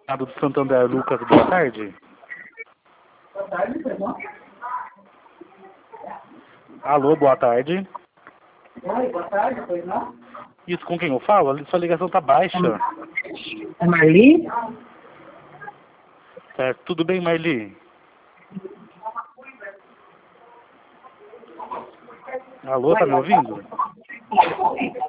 Do Santander, Lucas, boa tarde. Boa tarde, perdão. Alô, boa tarde. Oi, boa tarde, pois não? Isso, com quem eu falo? Sua ligação tá baixa. É Marli? Certo, tudo bem, Marli? Alô, tá me ouvindo?